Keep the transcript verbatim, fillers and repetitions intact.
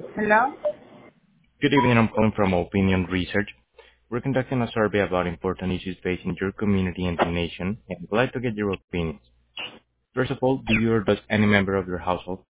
Hello? Good evening. I'm calling from Opinion Research. We're conducting a survey about important issues facing your community and the nation, and would like to get your opinions. First of all, do you or does any member of your household